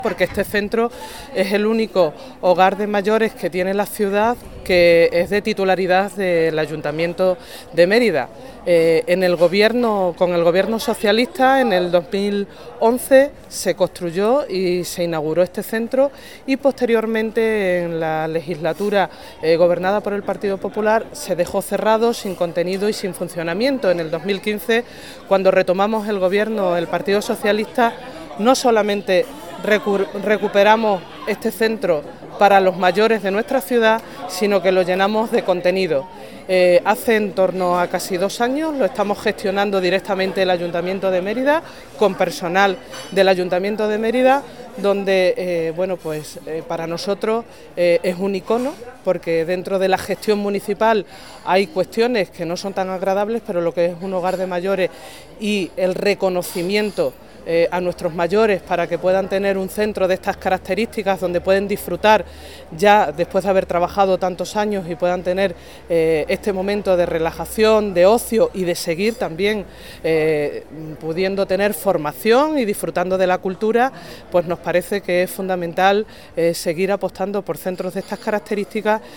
Porque este centro es el único hogar de mayores que tiene la ciudad, que es de titularidad del Ayuntamiento de Mérida. Con el gobierno socialista en el 2011 se construyó y se inauguró este centro, y posteriormente en la legislatura gobernada por el Partido Popular se dejó cerrado, sin contenido y sin funcionamiento. En el 2015, cuando retomamos el gobierno, el Partido Socialista, no solamente recuperamos este centro para los mayores de nuestra ciudad, sino que lo llenamos de contenido. Hace en torno a casi 2 años lo estamos gestionando directamente el Ayuntamiento de Mérida, con personal del Ayuntamiento de Mérida, donde para nosotros es un icono, porque dentro de la gestión municipal hay cuestiones que no son tan agradables, pero lo que es un hogar de mayores y el reconocimiento a nuestros mayores para que puedan tener un centro de estas características, donde pueden disfrutar ya después de haber trabajado tantos años y puedan tener este momento de relajación, de ocio y de seguir también pudiendo tener formación y disfrutando de la cultura, pues nos parece que es fundamental seguir apostando por centros de estas características